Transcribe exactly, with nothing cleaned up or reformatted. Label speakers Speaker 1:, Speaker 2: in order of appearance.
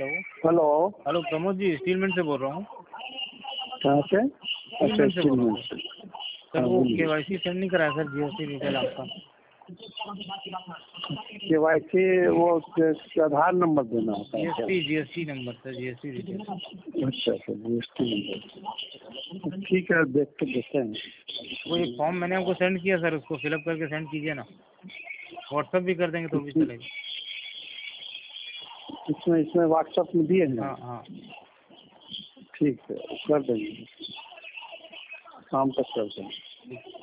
Speaker 1: Hello
Speaker 2: hello
Speaker 1: hello Pramod ji, steel mill से बोल रहा हूँ।
Speaker 2: कहाँ से?
Speaker 1: स्टील
Speaker 2: अच्छा
Speaker 1: मिल से बोल रहा हूँ
Speaker 2: स्टील
Speaker 1: सर।
Speaker 2: हाँ,
Speaker 1: वो
Speaker 2: बोलिए।
Speaker 1: केवाईसी सेंड नहीं कराया सर, जीएसटी डिटेल आपका।
Speaker 2: केवाईसी वो जैसे आधार नंबर देना होता है क्या?
Speaker 1: GST GST number sir, GST detail.
Speaker 2: अच्छा अच्छा जीएसटी नंबर, ठीक है देख के देते हैं।
Speaker 1: वो एक फॉर्म मैंने आपको सेंड किया सर, उसको फिलअप करके सेंड कीजिए ना। व्हाट्सअप भी कर देंगे तो भी चलेगा।
Speaker 2: इसमें इसमें व्हाट्सएप में दिए हैं?
Speaker 1: हाँ हाँ
Speaker 2: ठीक है कर देंगे, शाम तक कर देंगे।